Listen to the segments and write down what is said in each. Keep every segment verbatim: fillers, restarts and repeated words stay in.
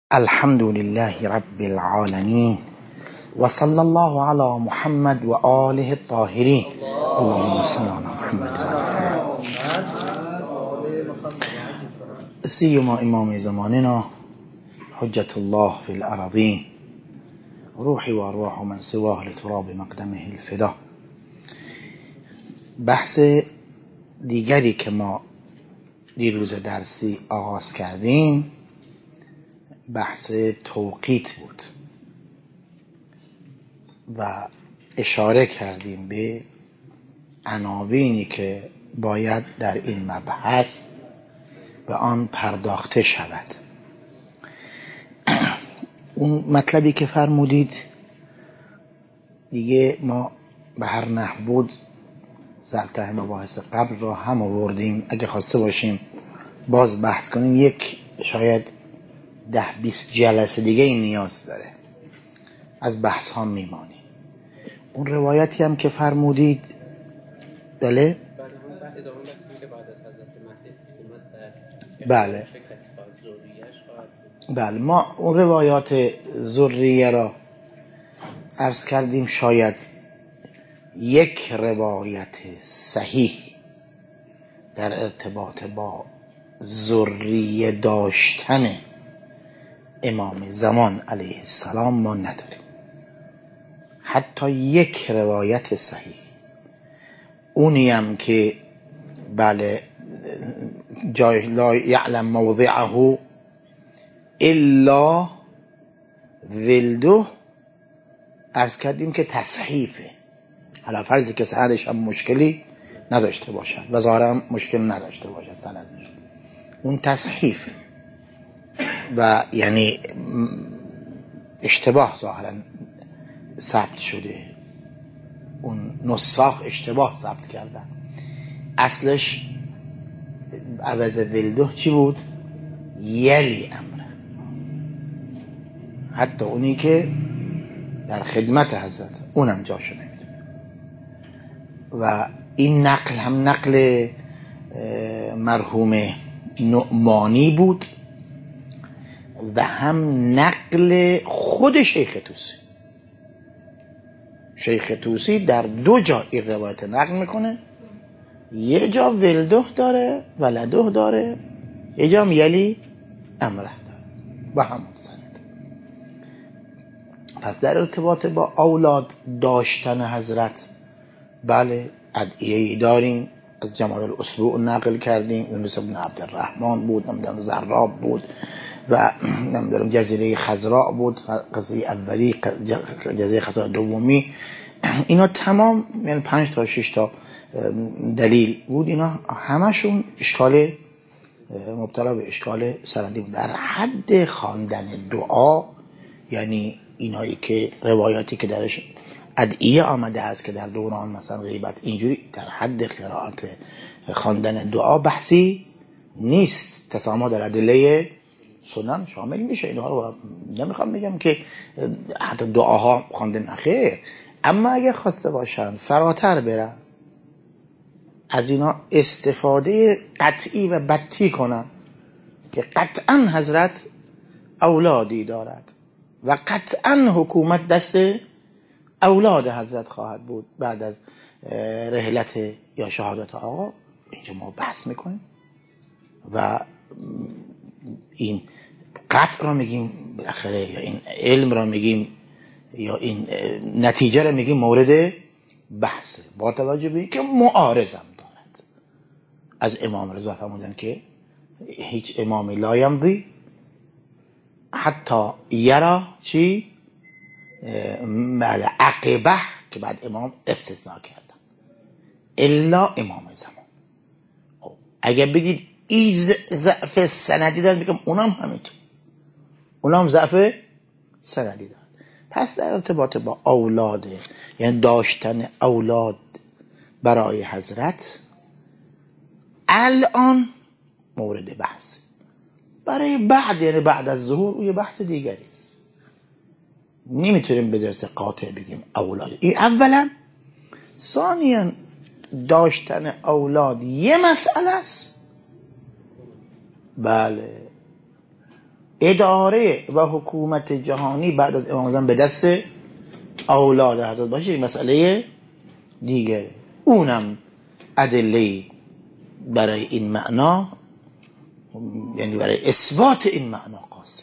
الحمد لله رب العالمين وصلى الله على محمد وآله الطاهرين اللهم صل على محمد وآله سيما إمام زماننا حجة الله في الأراضين روحي وأرواح من سواه لتراب مقدمه الفدا. بحث دیگری که ما دیروز درسی آغاز کردیم بحث توقیت بود و اشاره کردیم به عناوینی که باید در این مبحث به آن پرداخته شود. اون مطلبی که فرمودید دیگه ما به هر نحو بود زرته مباحث قبل را هم آوردیم. اگه خواسته باشیم باز بحث کنیم یک شاید ده بیست جلسه دیگه این نیاز داره، از بحث ها میمانی. اون روایتی هم که فرمودید بله بله بله ما اون روایات ذریه را عرض کردیم. شاید یک روایت صحیح در ارتباط با ذریه داشتن امام زمان علیه السلام ما نداریم، حتی یک روایت صحیح. اونی هم که بله جای لا یعلم موضعه الا ولده عرض کردیم که تصحیفه. حالا فرضی که سندش هم مشکلی نداشته باشد و ظاهرا مشکل نداشته باشد سندش، اون تصحیفه و یعنی اشتباه ظاهرا ثبت شده، اون نساخ اشتباه ثبت کردن. اصلش عوض ولده چی بود؟ یلی امره. حتی اونی که در خدمت حضرت اونم جاشو نمیدونه. و این نقل هم نقل مرحوم نعمانی بود و هم نقل خود شیخ طوسی. شیخ طوسی در دو جا این روایت نقل میکنه، یه جا ولده داره ولده داره، یه جا هم یلی امره داره و هم سند. پس در ارتباط با اولاد داشتن حضرت بله ادعیه‌ای داریم. از جمال الاسبوع نقل کردیم، یونس بن عبدالرحمن بود، نمیدونم زراب بود و نمیدونم جزیره خضراء بود، قضیه اولی جزیره خضراء دومی. اینا تمام یعنی پنج تا شش تا دلیل بود. اینا همشون اشکال مبتلا به اشکال سندی بود. در حد خواندن دعا، یعنی اینایی که روایاتی که درش ادعیه آمده است که در دوران مثلا غیبت اینجوری، در حد قرائت خواندن دعا بحثی نیست. تسامح در ادله سنن شامل میشه. اینها رو نمیخوام بگم که حتی دعاها خواندن نخیر، اما اگه خواسته باشن فراتر برن از اینا استفاده قطعی و بتی کنن که قطعا حضرت اولادی دارد و قطعا حکومت دست اولاد حضرت خواهد بود بعد از رحلت یا شهادت آقا. اینجا ما بحث میکنیم و این قطع را میگیم بالاخره، یا این علم را میگیم، یا این نتیجه را میگیم مورد بحث، با توجه به اینکه معارضم دارد. از امام رضا فرمودن که هیچ امامی لا یمضی حتی یرا چی عقبه، که بعد امام استثناء کردن، الا امام زمان. اگر بگید ای ضعف سندی دارد، میگم اونم همینطور، اونم ضعف سندی دارد. پس در ارتباط با اولاد، یعنی داشتن اولاد برای حضرت الان مورد بحث. برای بعد یعنی بعد از ظهور او یه بحث دیگری است. نمیتونیم به ذرس قاطع بگیم اولاد. این اولا. ثانیا داشتن اولاد یه مسئله است، بله اداره و حکومت جهانی بعد از امام زمان به دست اولاد حضرت باشه مسئله دیگه. اونم ادله برای این معنا، یعنی برای اثبات این معنا قاصره.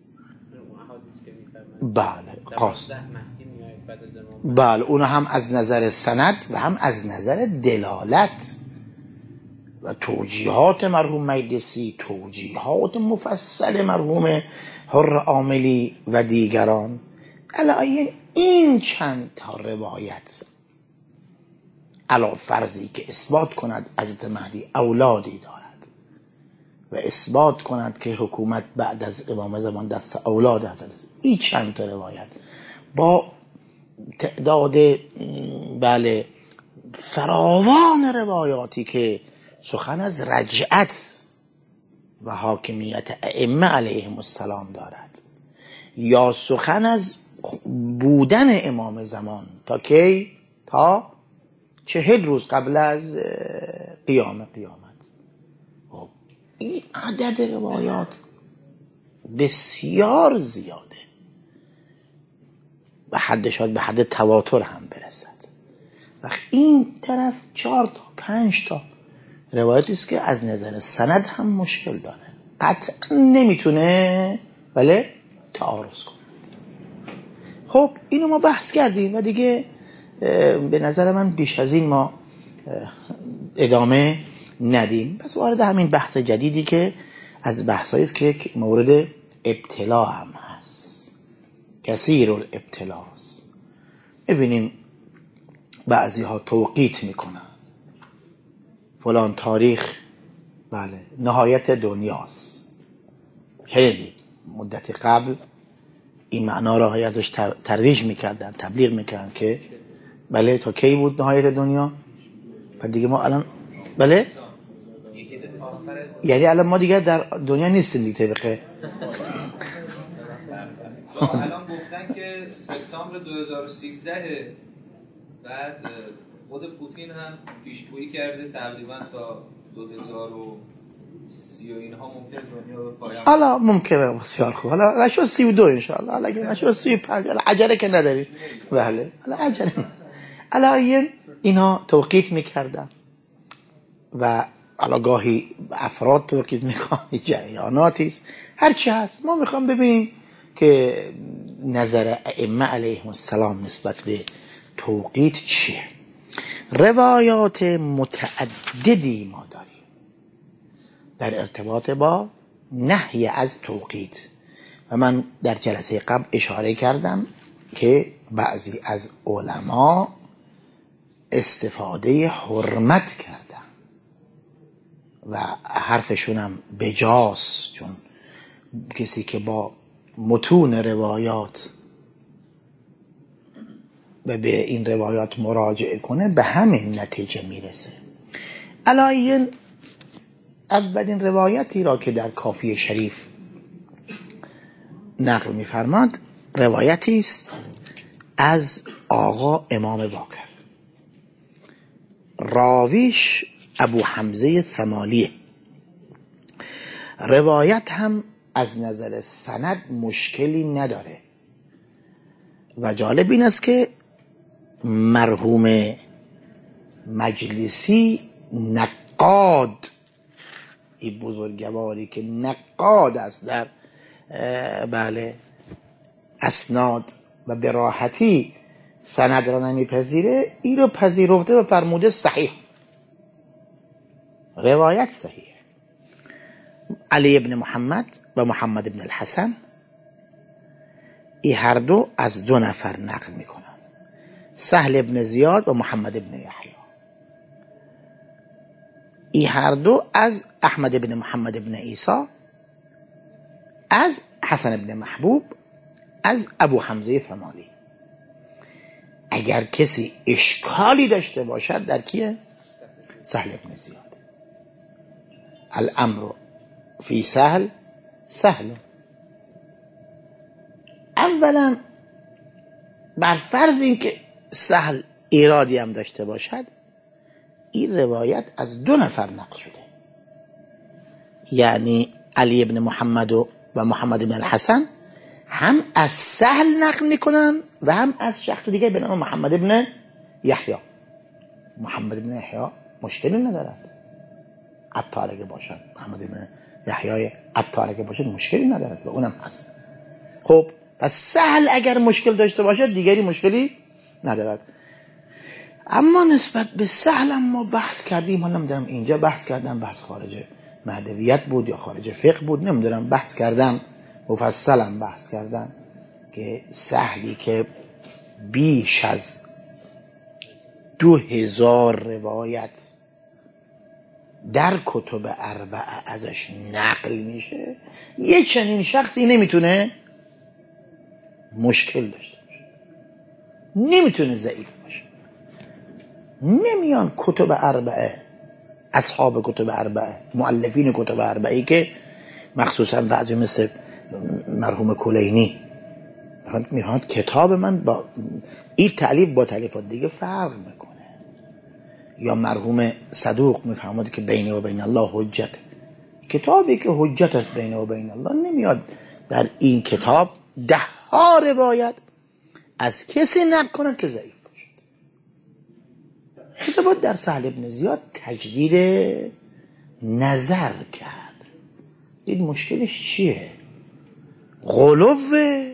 بله قاصر، بله اون هم از نظر سند و هم از نظر دلالت و توجیهات مرحوم مجلسی، توجیهات مفصل مرحوم حر عاملی و دیگران. علاوه این چند تا روایت علا فرضی که اثبات کند حضرت مهدی اولادی دارد و اثبات کند که حکومت بعد از امام زمان دست اولاد حضرت، این چند تا روایت با تعداد بله فراوان روایاتی که سخن از رجعت و حاکمیت ائمه علیهم السلام دارد، یا سخن از بودن امام زمان تا کی؟ تا چهل روز قبل از قیام قیامت. این عدد روایات بسیار زیاده و حد شاید به حد تواتر هم برسد. و این طرف چهار تا پنج تا روایتی است که از نظر سند هم مشکل داره، قطعا نمیتونه ولی تعارض کند. خب اینو ما بحث کردیم و دیگه به نظر من بیش از این ما ادامه ندیم. پس وارد همین بحث جدیدی که از بحثایی است که مورد ابتلا هم هست، کثیر الابتلاست. ببینیم بعضی ها توقیت میکنن فلان تاریخ بله نهایت دنیاست. شنیدید مدت قبل این معنا را ازش ترویج میکردن، تبلیغ میکردن که بله تا کی بود نهایت دنیا. و دیگه ما الان بله یعنی الان ما دیگه در دنیا نیستیم دیگه طبقه. الان گفتن که سپتامبر دو هزار و سیزده، بعد خود پوتین هم پیشگویی کرده تقریبا تا دو هزار و سی و اینها ممکن دنیا به پایان. حالا ممکنه بسیار خوب، حالا نشد سی و دو انشاءالله، حالا اگه نشد سی و پنج، حالا عجله که نداری. بله حالا عجله. حالا اینا توقیت میکردن و حالا گاهی افراد توقیت میکنن، جریاناتی است، هر چی هست. ما میخوام ببینیم که نظر ائمه علیهم السلام نسبت به توقیت چیه. روایات متعددی ما داریم در ارتباط با نهی از توقیت و من در جلسه قبل اشاره کردم که بعضی از علما استفاده حرمت کردن و حرفشون هم بجاست، چون کسی که با متون روایات و به این روایات مراجعه کنه به همین نتیجه میرسه. علایین اولین روایتی را که در کافی شریف نقل می‌فرماد روایتی است از آقا امام باقر، راویش ابو حمزه ثمالیه. روایت هم از نظر سند مشکلی نداره و جالب این است که مرحوم مجلسی نقاد، این بزرگواری که نقاد است در بله اسناد و به راحتی سند را نمیپذیره، این رو پذیرفته و فرموده صحیح، روایت صحیح. علی ابن محمد و محمد ابن الحسن این هر دو از دو نفر نقل میکنن، سهل ابن زیاد و محمد ابن یحیی. این هر دو از احمد ابن محمد ابن عیسی، از حسن ابن محبوب، از ابو حمزه ثمالی. اگر کسی اشکالی داشته باشد در کیه؟ سهل ابن زیاد. الامر فی سهل سهل. اولا بر فرض این که سهل ایرادی هم داشته باشد، این روایت از دو نفر نقل شده، یعنی علی ابن محمد و و محمد بن الحسن هم از سهل نقل میکنن و هم از شخص دیگه به نام محمد بن یحیی. محمد بن یحیی مشکلی ندارد عطار اگه باشد، محمد بن یحیی عطار اگه باشد مشکلی ندارد و اونم هست. خب پس سهل اگر مشکل داشته باشد دیگری مشکلی ندارد. اما نسبت به سهل ما بحث کردیم، حالا نمیدونم اینجا بحث کردم بحث خارج مهدویت بود یا خارج فقه بود، نمیدونم بحث کردم مفصلا بحث کردم که سهلی که بیش از دو هزار روایت در کتب اربعه ازش نقل میشه، یه چنین شخصی نمیتونه مشکل داشته باشه، نمیتونه ضعیف باشه. نمیان کتب اربعه، اصحاب کتب اربعه، مؤلفین کتب اربعه که مخصوصا بعضی مثل مرحوم کلینی میخواد کتاب من با این تألیف با تألیفات دیگه فرق میکنه، یا مرحوم صدوق میفهمد که بین و بین الله حجت، کتابی که حجت است بین و بین الله نمیاد در این کتاب ده ها روایت از کسی نقل کنن که ضعیف باشد. کتاب در سهل بن زیاد تجدید نظر کرد. دید مشکلش چیه؟ غلوه،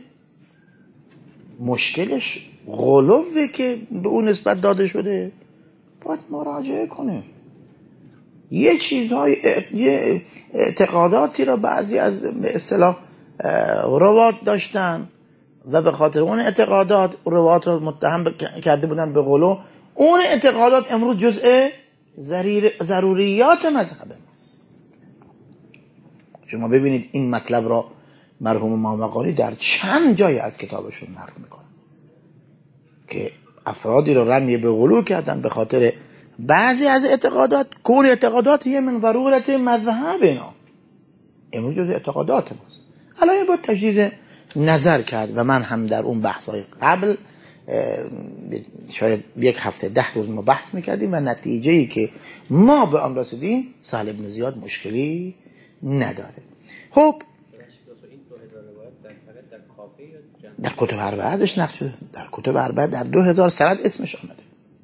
مشکلش غلوه که به اون نسبت داده شده، باید مراجعه کنه. یه چیزهای یه اعتقاداتی را بعضی از به اصطلاح روات داشتن و به خاطر اون اعتقادات روات را متهم کرده بودن به غلو. اون اعتقادات امروز جزء ضروریات مذهب ماست. شما ببینید این مطلب را مرحوم مامقانی در چند جای از کتابشون نقل میکنن که افرادی رو رمی به غلو کردن به خاطر بعضی از اعتقادات. کل اعتقادات یه من ضرورت مذهبنا، امروز جز اعتقادات ماست. الان باید تجدید نظر کرد و من هم در اون بحث‌های قبل شاید یک هفته ده روز ما بحث میکردیم و نتیجه‌ای که ما به آن رسیدیم سهل بن زیاد مشکلی نداره. خب در کتب اربعه ازش نقل شده، در کتب اربعه در دو هزار سند اسمش آمده.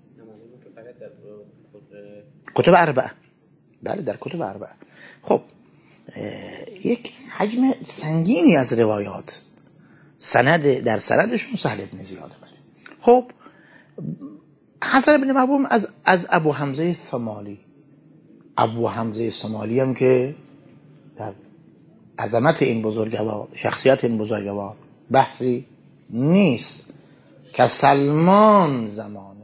کتب اربعه، بله در کتب اربعه. خب یک حجم سنگینی از روایات سند در سندشون سهل بن زیاد آمده. خب حسن بن محبوب از از ابو حمزه ثمالی، ابو حمزه ثمالی هم که در عظمت این بزرگوار، شخصیت این بزرگوار بحثی نیست که سلمان زمانه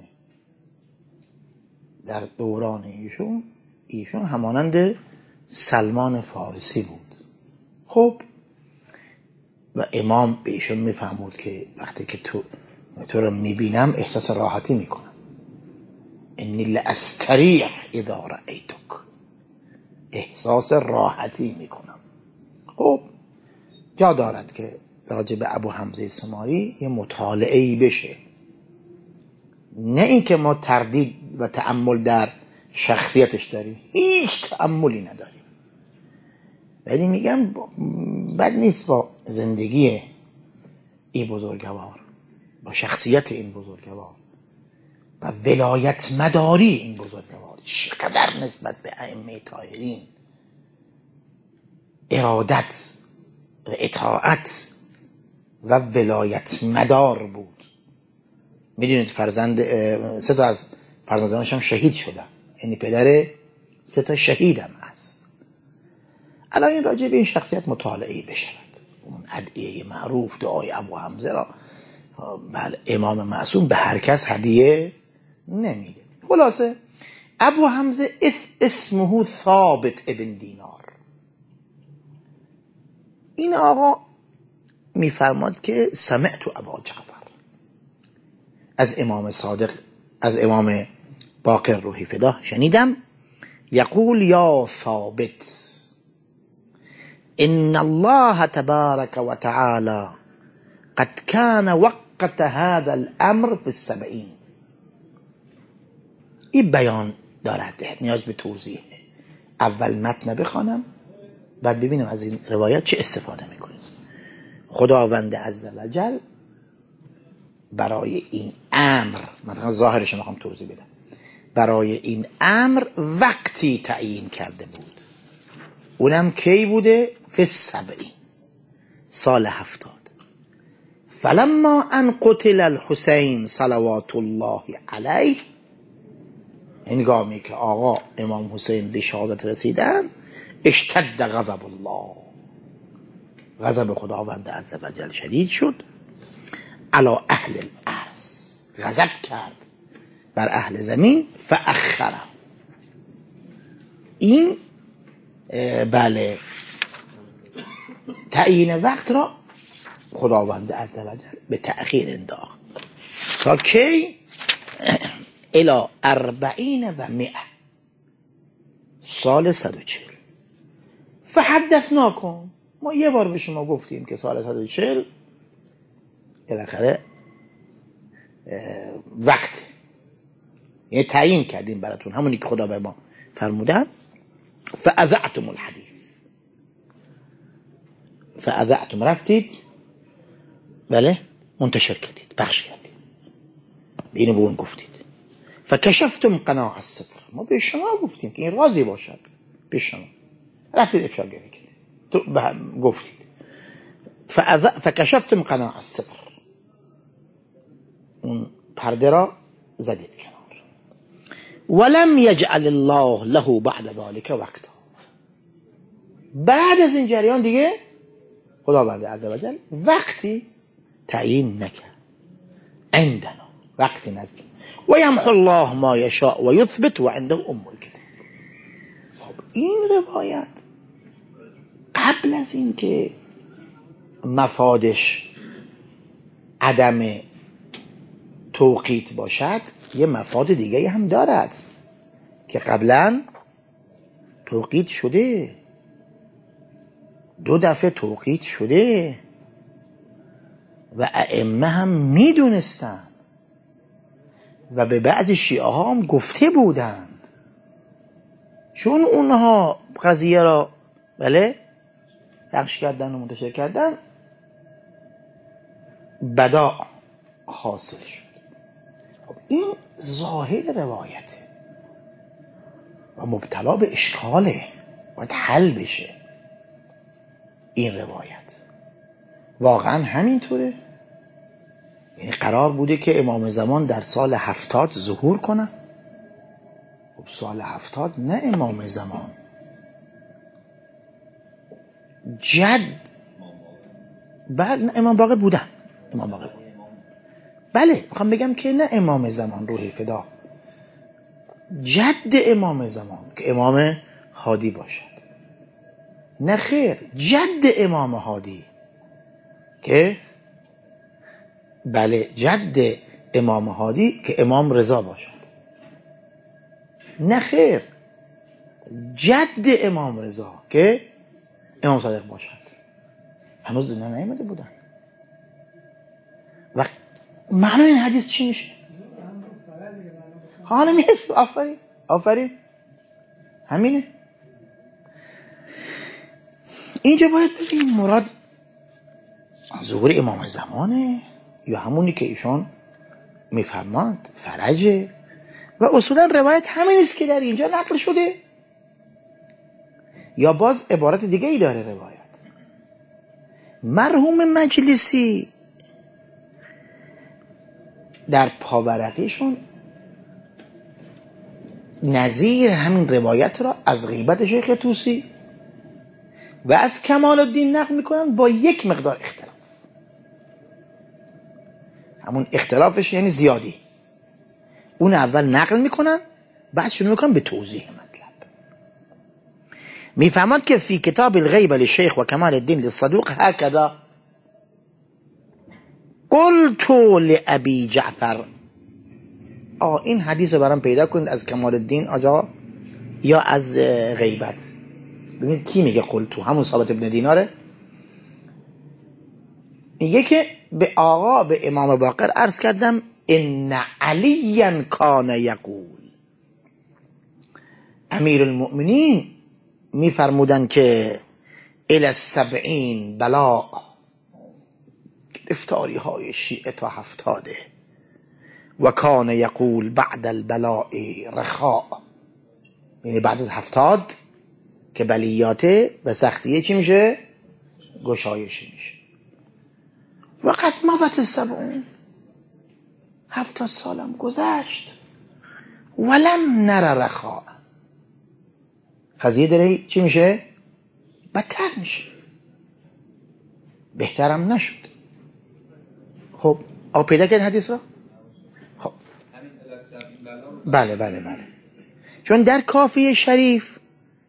در دوران ایشون ایشون همانند سلمان فارسی بود. خب و امام به ایشون میفهمود که وقتی که تو تو رو میبینم احساس راحتی میکنم، انی لاستریح اذا رأیتک، احساس راحتی میکنم. خب جا دارد که راجع به ابو حمزه ثمالی یه مطالعه‌ای بشه، نه اینکه ما تردید و تأمل در شخصیتش داریم، هیچ تأملی نداریم، ولی میگم بد نیست با زندگی این بزرگوار، با شخصیت این بزرگوار و ولایت مداری این بزرگوار چقدر نسبت به ائمه طاهرین ارادت و اطاعت و ولایت مدار بود. میدونید فرزند سه تا از فرزندانش هم شهید شدن، یعنی پدر سه تا شهید هم هست. الان این راجع به این شخصیت مطالعه‌ای بشود. اون ادعیه معروف دعای ابو حمزه را بله امام معصوم به هر کس هدیه نمیده. خلاصه ابو حمزه اسمه ثابت ابن دینار. این آقا میفرماد که سمعت ابا جعفر از امام صادق، از امام باقر روحی فداه شنیدم، یقول یا ثابت ان الله تبارک و تعالی قد كان وقت هذا الامر في السبعين. این بیان دارد نیاز به توضیح. اول متن بخوانم بعد ببینیم از این روایت چه استفاده میکنیم. خداوند عزوجل برای این امر، مثلا ظاهرش میخوام توضیح بدم، برای این امر وقتی تعیین کرده بود. اونم کی بوده؟ فی السبعین، سال هفتاد. فلما ان قتل الحسین صلوات الله علیه، هنگامی که آقا امام حسین به شهادت رسیدن، اشتد غضب الله، غضب خداوند عزوجل شدید شد، علی اهل الارض، غضب کرد بر اهل زمین، فاخره، این بله تعیین وقت را خداوند عزوجل به تأخیر انداخت تا کی؟ الی اربعین و مئه، سال صد و چهل. فحدثناکم، ما یه بار به شما گفتیم که سال صد و چهل بالاخره وقت، یعنی تعیین کردیم براتون همونی که خدا به ما فرمودن. فاذعتم الحدیث، فاذعتم، رفتید بله منتشر کردید، پخش کردید، اینو به اون گفتید. فکشفتم قناع الستر، ما به شما گفتیم که این راضی باشد، به شما رفتید افشا کردید، تو گفتید. فکشفتم قناع الستر، اون پرده را زدید کنار. ولم یجعل الله له بعد ذلك وقتا، بعد از این جریان دیگه خداوند عزوجل وقتی تعیین نکرد. عندنا، وقتی نزد. و یمحو الله ما یشاء و یثبت و عنده ام الکتاب. خب این روایت قبل از این که مفادش عدم توقیت باشد، یه مفاد دیگه هم دارد که قبلا توقیت شده، دو دفعه توقیت شده و ائمه هم میدونستن و به بعض شیعه ها هم گفته بودند، چون اونها قضیه را بله پخش کردن و منتشر کردن، بدا حاصل شد. خب این ظاهر روایته و مبتلا به اشکاله، باید حل بشه. این روایت واقعا همینطوره؟ یعنی قرار بوده که امام زمان در سال هفتاد ظهور کنه؟ خب سال هفتاد نه امام زمان، جد بعد نه امام باقر بودن، امام باقر بودن. بله میخوام بگم که نه امام زمان، روح فدا، جد امام زمان که امام هادی باشد. نه خیر، جد امام هادی که بله جد امام هادی که امام رضا باشد. نه خیر، جد امام رضا که امام صادق باشد. هنوز دنیا نیامده بودن. و معنی این حدیث چی میشه؟ حالا میرسیم. آفرین آفرین، همینه. اینجا باید ببینیم مراد ظهور امام زمانه یا همونی که ایشان میفرماند فرجه. و اصولا روایت همین است که در اینجا نقل شده یا باز عبارت دیگه ای داره روایت. مرحوم مجلسی در پاورقیشون نظیر همین روایت را از غیبت شیخ طوسی و از کمال الدین نقل میکنن با یک مقدار اختلاف. همون اختلافش یعنی زیادی. اون اول نقل میکنن، بعد شروع میکنن به توضیح مطلب. میفهمند که فی کتاب الغیب للشیخ و کمال الدین للصدوق هکذا قلت لابی جعفر. آه این حدیث رو برام پیدا کنید از کمال الدین آجا یا از غیبت. ببینید کی میگه قلتو، همون ثابت ابن دیناره. میگه که به آقا به امام باقر عرض کردم ان علی کان یقول، امیر المؤمنین میفرمودن که الی السبعین بلا، گرفتاری های شیعه تا هفتاده. و کان یقول بعد البلاء رخاء، یعنی بعد از هفتاد که بلیاته و سختیه چی میشه؟ گشایشی میشه. وقت مضت السبعون، هفتاد سالم گذشت، ولم نر رخاء، قضیه داره چی میشه؟ بدتر میشه، بهترم نشد. خب آقا پیدا کرد حدیث را؟ خب بله بله بله، چون در کافی شریف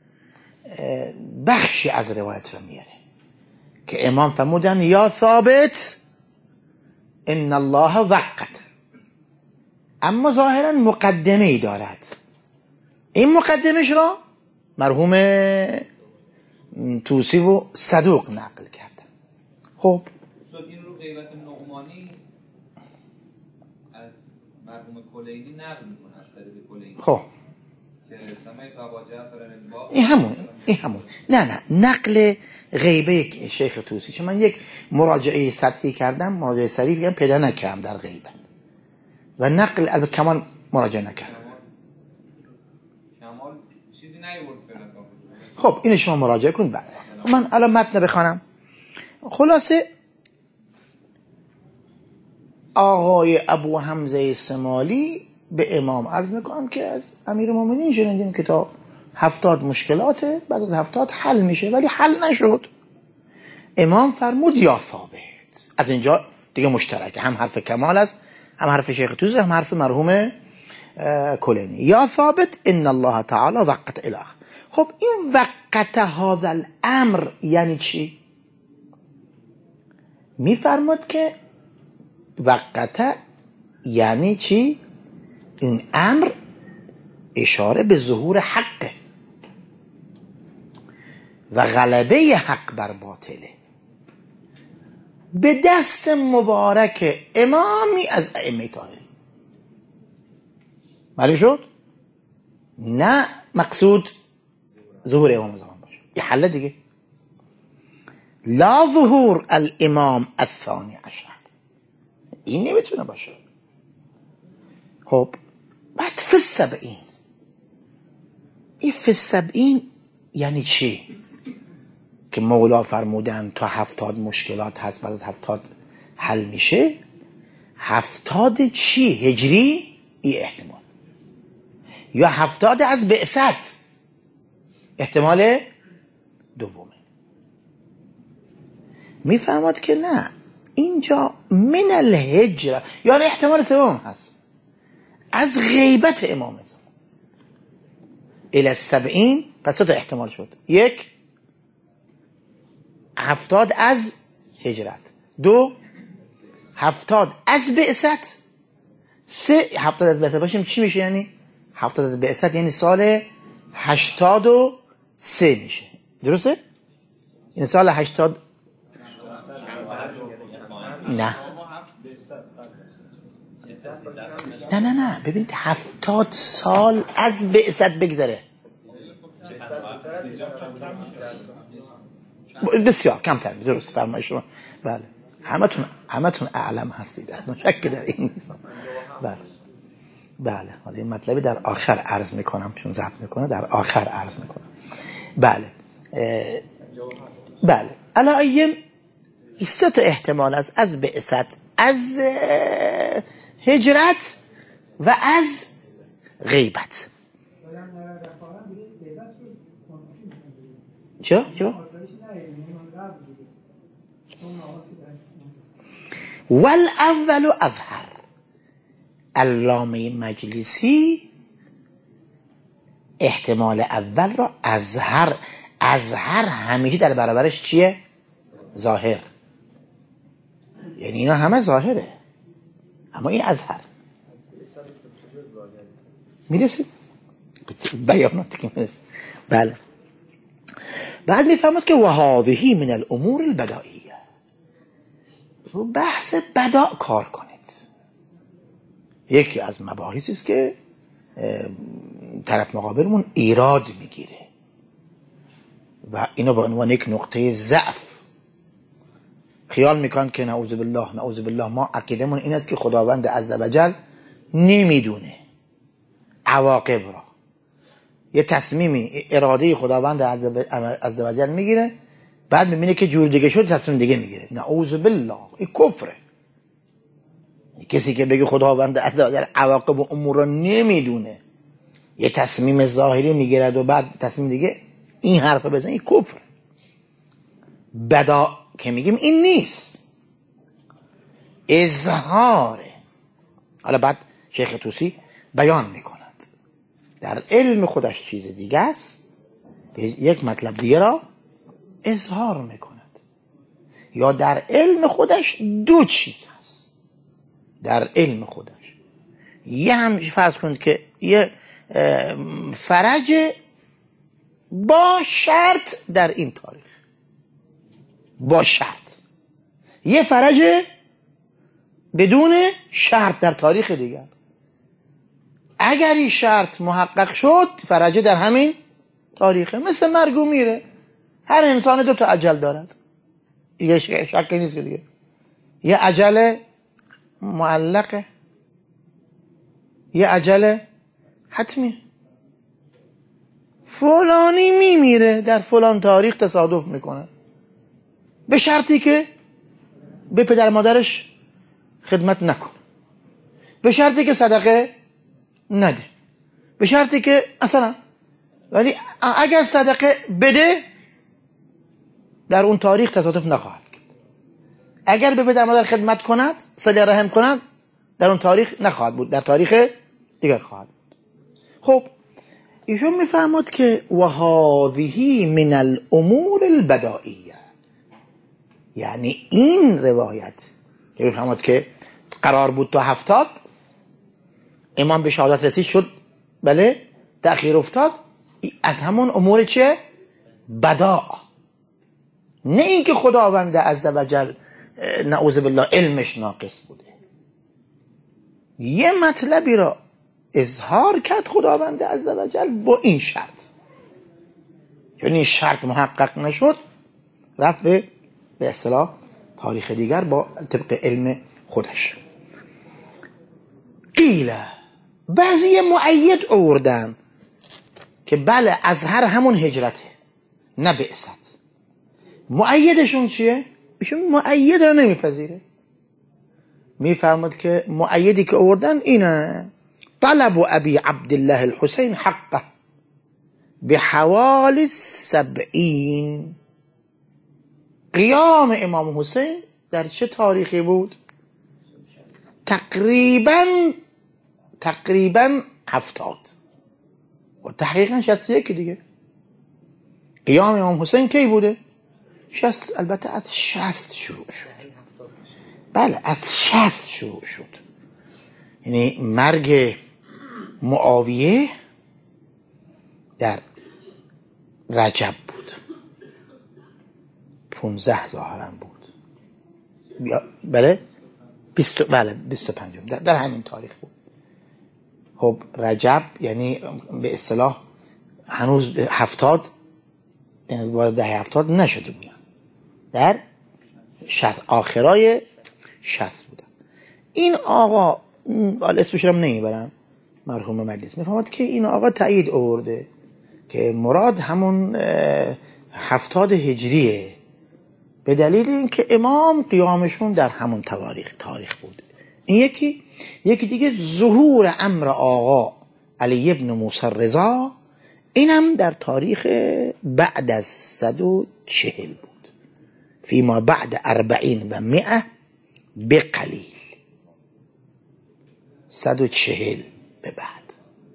بخشی از روایت رو میاره که امام فرمودن یا ثابت ان الله وقت، اما ظاهرا مقدمه ای دارد. این مقدمش را مرحوم توسی و صدوق نقل کردن. خب این رو غیبت نعمانی از مرحوم کلینی نقل میکنه، از طریق کلینی. خب که سمعت ابا جعفر الباقر، این همون این همون نه نه نقل غیبه شیخ توسی، چون من یک مراجعه سطحی کردم، مراجعه سریع کردم، پیدا نکردم در غیبت و نقل البته کمال مراجعه نکردم. کمال چیزی نیورد فعلا. خب اینو شما مراجعه کن. بعد من الان متن بخوانم. خلاصه آقای ابو حمزه سمالی به امام عرض میکنم که از امیرالمومنین شنیدیم که تا هفتاد مشکلاته، بعد از هفتاد حل میشه، ولی حل نشد. امام فرمود یا ثابت. از اینجا دیگه مشترکه، هم حرف کمال است، هم حرف شیخ توسی، هم حرف مرحوم کلینی. یا ثابت ان الله تعالی وقت اله. خب این وقت هذا الامر یعنی چی؟ میفرماد که وقت یعنی چی؟ این امر اشاره به ظهور حقه و غلبه حق بر باطله به دست مبارک امامی از ائمه طاهرین. معلوم شد؟ نه مقصود ظهور امام زمان باشه، یه حل دیگه. لا ظهور الامام الثانی عشر، این نمیتونه باشه. خب بعد فی السبعین، این فی السبعین یعنی چی؟ که مولا فرمودن تا هفتاد مشکلات هست، بعد از هفتاد حل میشه. هفتاد چی؟ هجری؟ این احتمال، یا هفتاد از بعثت، احتمال دومه. میفهمد که نه، اینجا من الهجره، یعنی احتمال سوم هست، از غیبت امام زمان الی السبعین. پس تا احتمال شد: یک، هفتاد از هجرت، دو، هفتاد از بعثت، سه، هفتاد از بعثت باشیم چی میشه؟ یعنی هفتاد از بعثت یعنی سال هشتاد و سه میشه، درسته؟ این سال هشتاد نه نه نه نه ببینید هفتاد سال از بعثت بگذره، بسیار کمتر، درست فرمایش شما. بله همتون همتون اعلم هستید، از من شک در این نیست. بله بله، حالا این مطلبی در آخر عرض میکنم، چون ضبط میکنه در آخر عرض میکنم. بله بله علایهم سه تا احتمال است: از بعثت، از هجرت و از غیبت. چه؟ چه؟ والاول اظهر. علامه مجلسی احتمال اول را اظهر، اظهر همیشه در برابرش چیه؟ ظاهر. یعنی اینا همه ظاهره، اما این اظهر میرسید بیاناتی که میرسید. بله بعد میفهمد که وهذه من الامور البدائیه، رو بحث بداء کار کنید. یکی از مباحثی است که طرف مقابلمون ایراد میگیره و اینو به عنوان یک نقطه ضعف خیال میکن که نعوذ بالله نعوذ بالله ما عقیدمون این است که خداوند عزوجل نمیدونه عواقب را. یه تصمیمی اراده خداوند عزوجل میگیره، بعد میبینه که جور دیگه شد تصمیم دیگه میگیره. نعوذ بالله، این کفره. کسی که بگه خداوند عزوجل عواقب امور را نمیدونه، یه تصمیم ظاهری میگیرد و بعد تصمیم دیگه، این حرف بزن، این کفره. بدا که میگیم این نیست، اظهاره. حالا بعد شیخ طوسی بیان میکند در علم خودش چیز دیگه است، یک مطلب دیگه را اظهار میکند. یا در علم خودش دو چیز هست. در علم خودش یه هم فرض کنید که یه فرج با شرط در این تاریخ، با شرط، یه فرج بدون شرط در تاریخ دیگر. اگر این شرط محقق شد فرج در همین تاریخه. مثل مرگ و میره، هر انسان دو تا اجل دارد، دیگه شکی نیست که دیگه یه اجل معلقه، یه اجل حتمی. فلانی میمیره در فلان تاریخ، تصادف میکنه، به شرطی که به پدر مادرش خدمت نکن، به شرطی که صدقه نده، به شرطی که اصلا، ولی اگر صدقه بده در اون تاریخ تصادف نخواهد کرد. اگر به پدر مادر خدمت کند، صله رحم کند، در اون تاریخ نخواهد بود، در تاریخ دیگر خواهد بود. خب ایشون میفهمد که و هذه من الامور البدائیه، یعنی این روایت که میفهمد که قرار بود تا هفتاد امام به شهادت رسید شد، بله تأخیر افتاد، از همون امور چه؟ بداء. نه اینکه خداوند عزوجل نعوذ بالله علمش ناقص بوده، یه مطلبی را اظهار کرد خداوند عزوجل با این شرط، یعنی شرط محقق نشد رفت به به اصطلاح تاریخ دیگر با طبق علم خودش. قیل، بعضی معید آوردن که بله ازهر همون هجرته نه بعثت. معیدشون چیه؟ ایشون معید رو نمیپذیره، میفرماد که معیدی که آوردن اینه: طلب ابی عبدالله الحسین حقه بحوال السبعین. قیام امام حسین در چه تاریخی بود؟ تقریبا تقریبا هفتاد و تحقیقا شصت و یک دیگه. قیام امام حسین کی بوده؟ شصت. البته از شصت شروع شد، بله از شصت شروع شد، یعنی مرگ معاویه در رجب بود، پونزده ظاهرا بود، بله بیست، بله بیست و پنجم در, در همین تاریخ بود. خب رجب یعنی به اصطلاح هنوز هفتاد، یعنی وارد ده هفتاد نشده بودن، در شصت آخرای شصت بودن. این آقا اسمش رو نمیبرم، مرحوم مجلس میفهمد که این آقا تایید آورده که مراد همون هفتاد هجریه، به دلیل اینکه امام قیامشون در همون تاریخ تاریخ بود. این یکی یکی دیگه ظهور امر آقا علی ابن موسی رضا، اینم در تاریخ بعد از صد و چهل بود، فیما بعد اربعین و مئه بقلیل، صد و چهل به بعد.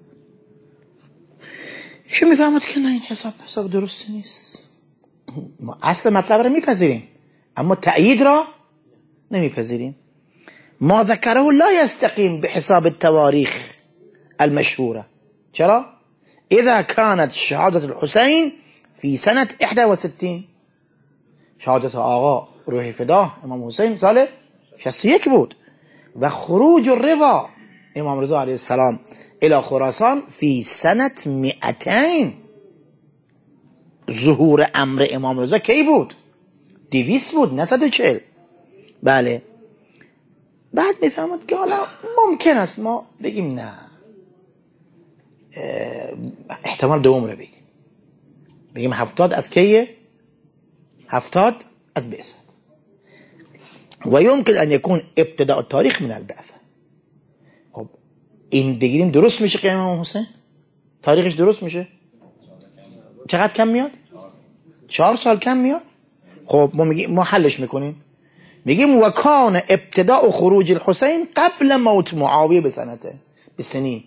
شو میفهمد که نه این حساب حساب درست نیست. ما اصل مطلب را میپذیریم اما تأیید را نمیپذیریم. ما ذکره لا يستقيم بحساب التواريخ المشهورة. چرا؟ اذا كانت شهادة الحسين في سنة واحد وستين، شهادت آقا روح فداه امام حسین سال شصت و یک بود، و خروج الرضا امام رضا علیه السلام الى خراسان في سنة مئتين، ظهور امر امام رضا کی بود؟ دویست بود، نه صد و چهل. بله. بعد میفهمد که حالا ممکن است ما بگیم نه، احتمال دوم رو بگیم، بگیم هفتاد از کیه؟ هفتاد از بعثت. و یمکن ان یکون ابتداء تاریخ من البعثه. خب این بگیریم درست میشه قیام امام حسین؟ تاریخش درست میشه؟ چقدر کم میاد؟ چهار سال کم میاد. خب ما میگیم، ما حلش میکنیم، میگیم و کان ابتداء خروج الحسین قبل موت معاویه بسنته بسنین.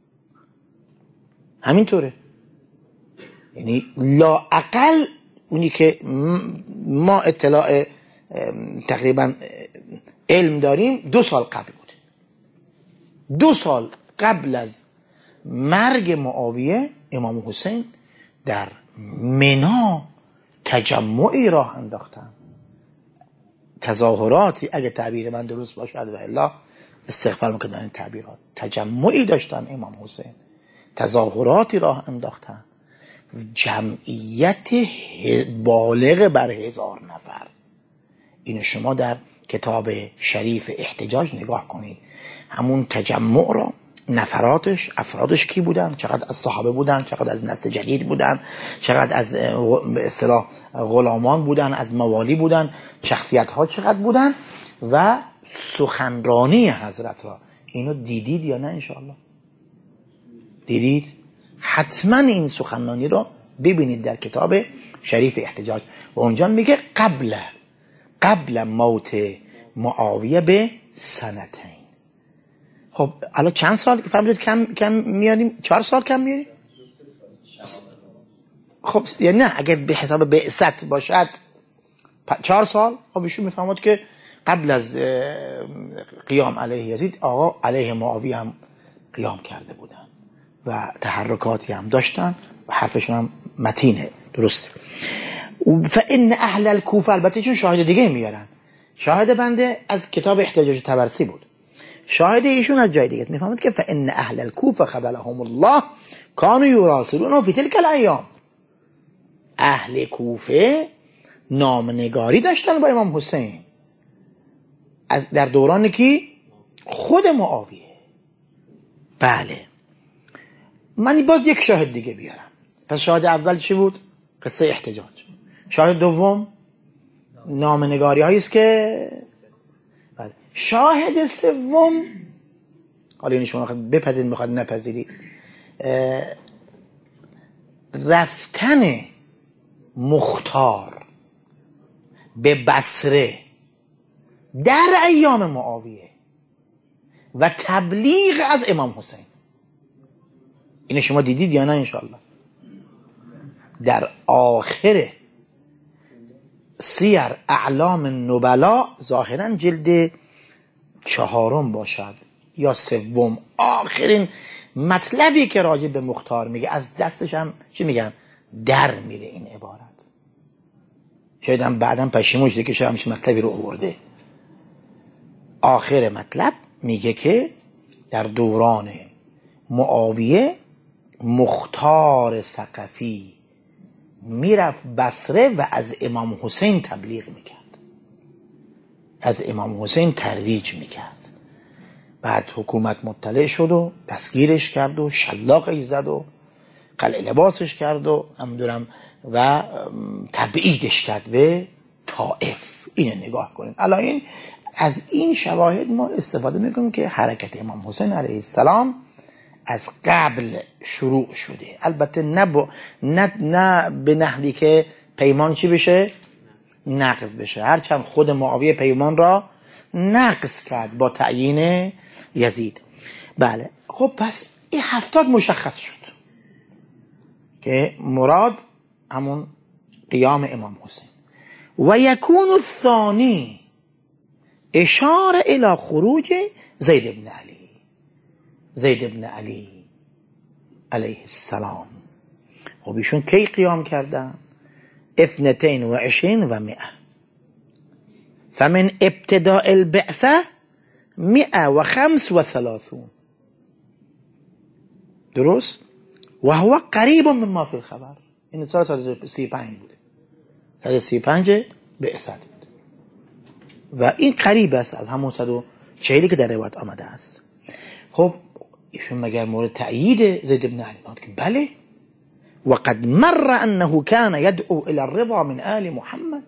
همینطوره، یعنی لا اقل اونی که ما اطلاع تقریبا علم داریم دو سال قبل بود. دو سال قبل از مرگ معاویه امام حسین در منی تجمعی راه انداختن، تظاهراتی، اگه تعبیر من درست باشد و الا استغفار میکنم این تعبیرات، تجمعی داشتن امام حسین، تظاهراتی راه انداختن، جمعیت بالغ بر هزار نفر. اینو شما در کتاب شریف احتجاج نگاه کنید، همون تجمع را نفراتش، افرادش کی بودن، چقدر از صحابه بودن، چقدر از نسل جدید بودن، چقدر از به اصطلاح غلامان بودن، از موالی بودن، شخصیت ها چقدر بودن و سخنرانی حضرت را. اینو دیدید یا نه؟ انشاءالله دیدید. حتما این سخنرانی را ببینید در کتاب شریف احتجاج و اونجا میگه قبل قبل موت معاویه به سنتین. خب الان چند سال که فرمودید کم کم میاریم؟ چهار سال کم میاریم. خب یعنی نه، اگر به حساب بعثت باشد چهار سال. خب ایشون میفهمد که قبل از قیام علیه یزید آقا علیه معاویه هم قیام کرده بودن و تحرکاتی هم داشتن و حرفشون هم متینه، درسته. فان اهل الکوفه، البته چون شاهد دیگه میارن، شاهد بنده از کتاب احتجاج طبرسی بود، شاهد ایشون از جای دیگه میفهمد که فان اهل الکوفه خذلهم الله كانوا يراسلون في تلك الايام. اهل کوفه نامنگاری داشتن با امام حسین از در دوران کی؟ خود معاویه. بله. من باز یک شاهد دیگه بیارم. پس شاهد اول چی بود؟ قصه احتجاج. شاهد دوم نامنگاری هایی است که بله. شاهد سوم، حالا این شما بپذیرید بخواد نپذیرید، رفتن مختار به بصره در ایام معاویه و تبلیغ از امام حسین. اینو شما دیدید یا نه؟ انشاءالله در آخر سیر اعلام نبلا، ظاهرا جلد چهارم باشد یا سوم، آخرین مطلبی که راجع به مختار میگه، از دستش هم چی میگن در میره این عبارت. شاید هم بعدم پشیمون شده که شاید همچین مطلبی رو آورده. آخر مطلب میگه که در دوران معاویه مختار ثقفی میرفت بصره و از امام حسین تبلیغ میکرد، از امام حسین ترویج میکرد. بعد حکومت مطلع شد و دستگیرش کرد و شلاقش زد و قلع لباسش کرد و نمیدونم و تبعیدش کرد به طائف. اینو نگاه کنید. الان این از این شواهد ما استفاده میکنیم که حرکت امام حسین علیه السلام از قبل شروع شده، البته نه, با نه, نه به نحوی که پیمان چی بشه؟ نقض بشه، هرچند خود معاویه پیمان را نقض کرد با تعیین یزید. بله. خب پس این هفتاد مشخص شد که مراد همون قیام امام حسین. و یکون الثانی اشاره الى خروج زید ابن علی، زید ابن علی علیه السلام. خب ایشون کی قیام کردن؟ اثنتین و عشرین و مئه. فمن ابتداء البعثه مئه و خمس و ثلاثون. درست؟ و هو قریب مما فی الخبر. این سال صد و سی و پنج بوده، صد و سی و پنج بعثت بود و این قریب است از همون صد و چهل که در روایت آمده است. خب ایشون مگر مورد تأیید زید بن علی بود که بله وقد مر انه كان يدعو الى الرضا من آل محمد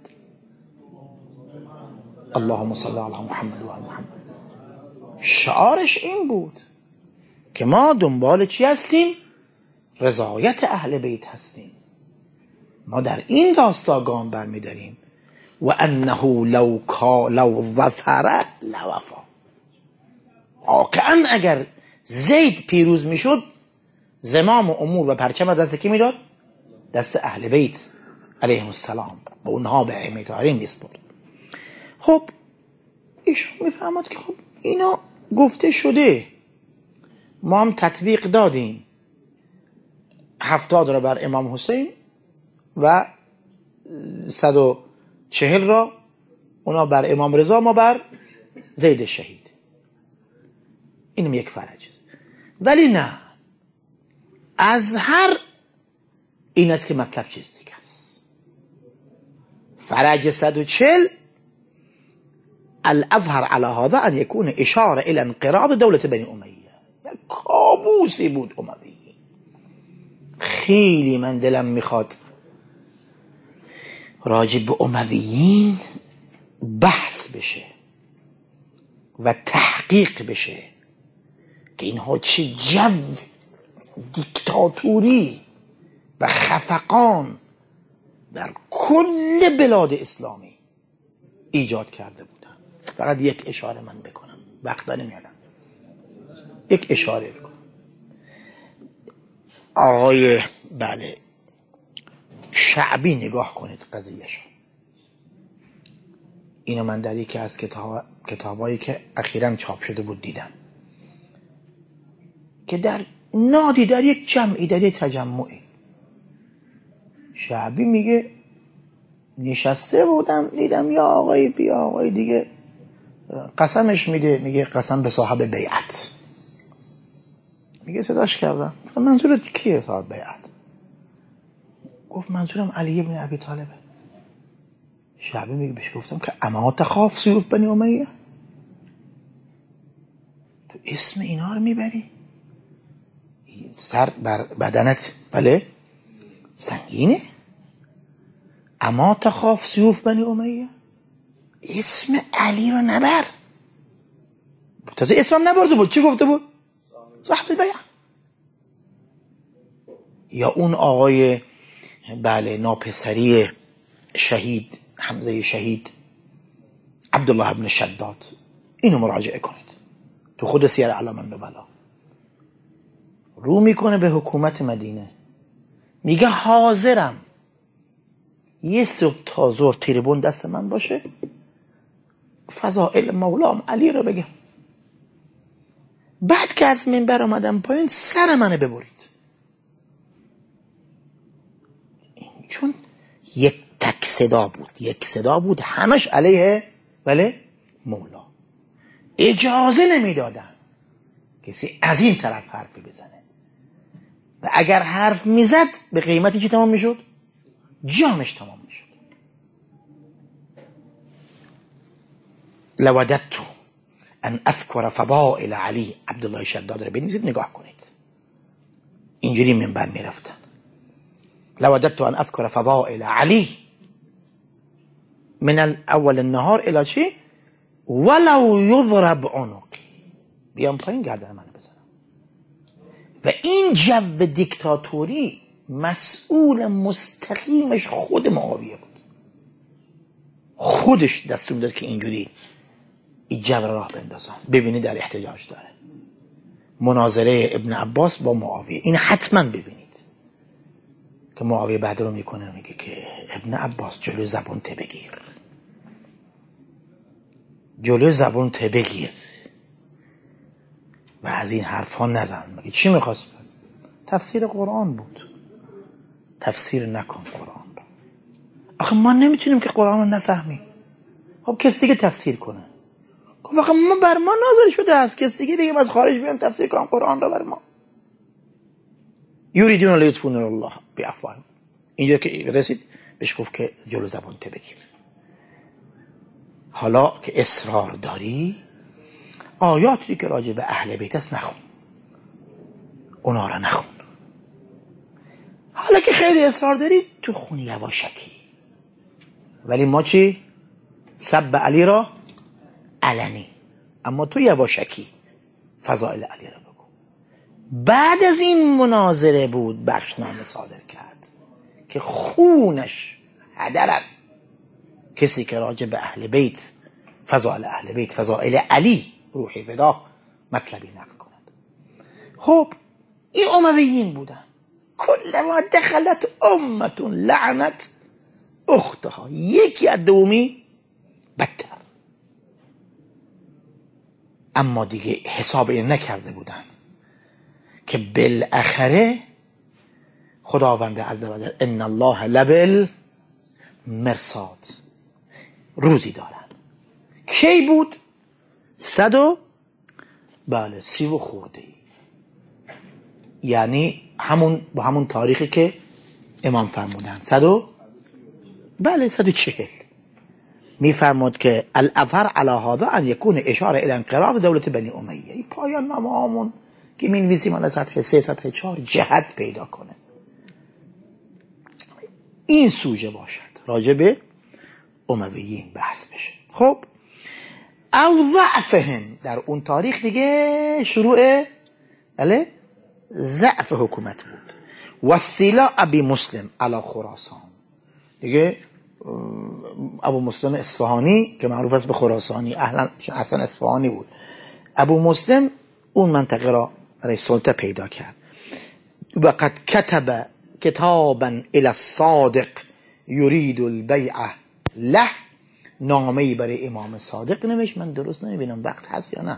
اللهم صل على محمد و آل محمد. شعارش این بود که ما دنبال چی هستیم؟ رضایت اهل بیت هستیم. ما در این راستا گام برمی‌داریم و انه لو کا لو ظفر لوفا. واقعا اگر زید پیروز میشد زمام امور و پرچم دست کی میداد؟ دست اهل بیت علیهم السلام، با اونها به ائمه طاهرین میسپرد. خب ایشون میفهمد که خب اینا گفته شده، ما هم تطبیق دادیم، هفتاد را بر امام حسین و صد و چهل را اونا بر امام رضا، ما بر زید شهید. اینم یک فرج. ولی نه، از هر این است که مطلب چیز دیگه است. فرج صد و چهل الاظهر على هذا ان يكون اشاره الى انقراض دولت بنی امیه. یک کابوسی بود اموی. خیلی من دلم میخواد راجع به امویین بحث بشه و تحقیق بشه که اینها چه جو دیکتاتوری و خفقان در کل بلاد اسلامی ایجاد کرده بودن. فقط یک اشاره من بکنم، وقت داریم یا نه؟ یک اشاره بکنم. آقای بله شعبی نگاه کنید قضیهشو. اینو من در یکی از کتاب کتابایی که اخیراً چاپ شده بود دیدم که در نادی در یک جمعی در یک تجمعی شعبی میگه نشسته بودم دیدم یا آقای بیا آقای دیگه قسمش میده، میگه قسم به صاحب بیعت. میگه صداش کردم منظورت کیه صاحب بیعت؟ گفت منظورم علی بن ابی طالبه. شعبی میگه بهش گفتم که اما تخاف سیوف بنی امیه؟ تو اسم اینا رو میبری؟ سر بر بدنت بله سنگینه؟ اما تخاف سیوف بنی امیه؟ اسم علی رو نبر. تازه اسمم نبرده بود. چی گفته بود؟ صاحب البیعه. یا اون آقای بله ناپسری شهید حمزه شهید عبدالله ابن شداد، اینو مراجعه کنید تو خود سیر اعلام النبلا. رو میکنه به حکومت مدینه، میگه حاضرم یه صبح تا ظهر تریبون دست من باشه فضائل مولام علی رو بگم، بعد که از منبر آمدم پایین سر منو ببرید. چون یک تک صدا بود، یک صدا بود، همش علیه بله مولا. اجازه نمیدادن کسی از این طرف حرفی بزنه و اگر حرف میزد به قیمتی که تمام میشد جامش تمام میشد. لوددت ان اذکر فضائل علی عبدالله شداد رو بنویسید نگاه کنید. اینجوری منبر میرفتن. لوددت ان اذکر فضائل علی من اول النهار الى چی؟ ولو یضرب عنقی. بیام پایین گردن منو بزنم. و این جو دیکتاتوری مسئول مستقیمش خود معاویه بود. خودش دستور داد که اینجوری این جو راه بندازن. ببینید در احتجاج داره مناظره ابن عباس با معاویه. این حتما ببینید که معاویه بعد رو میکنه میگه که ابن عباس جلو زبون ته بگیر، جلو زبون ته بگیر و از این حرف ها نزن. میگه چی میخواست؟ تفسیر قرآن بود. تفسیر نکن قرآن رو. آخه ما نمیتونیم که قرآن رو نفهمیم. خب کسی دیگه تفسیر کنه. خب واقعا ما بر ما نازل شده است کسی دیگه بگیم از خارج بیان تفسیر کنن قرآن رو بر ما. یریدون لیطفئوا نور الله بافواههم. اینجا که رسید بهش گفت که جلو زبانت بگیر، حالا که اصرار داری آیاتی که راجع به اهل بیت است نخون، اونا را نخون. حالا که خیلی اصرار داری تو خون یواشکی. ولی ما چی؟ سب علی را علنی، اما تو یواشکی فضائل علی را بگو. بعد از این مناظره بود بخشنامه صادر کرد که خونش هدر است کسی که راجع به اهل بیت، فضائل اهل بیت، فضائل علی روحی فدا مطلبی نقل کند. خب این امویین بودن. کلما دخلت امتون لعنت اختها، یکی از دومی بدتر. اما دیگه حساب این نکرده بودن که بالاخره خداوند عزوجل ان الله لبل مرصاد روزی دارن. کی بود؟ صد و بله سی و خورده ای، یعنی همون با همون تاریخی که امام فرمودن صد و بله صد و چهل. میفرمود که الاظهر علی هذا ان یکون اشاره الى انقراض دولت بنی امیه. این پایان نامه هامون که می نویسیم از سطح سه سطح چهار جهت پیدا کنه. این سوژه باشد راجع به امویین بحث بشه. خب او ضعفهم، در اون تاریخ دیگه شروع بله ضعف حکومت بود. و استیلاء ابی مسلم علی خراسان، دیگه ابو مسلم اصفهانی که معروف است به خراسانی، اهلا اصلا اصفهانی بود. ابو مسلم اون منطقه را برای سلطه پیدا کرد. و قد کتب کتابا الی الصادق یرید البیع له، نامه‌ای برای امام صادق نوشت. من درست نمیبینم وقت هست یا نه.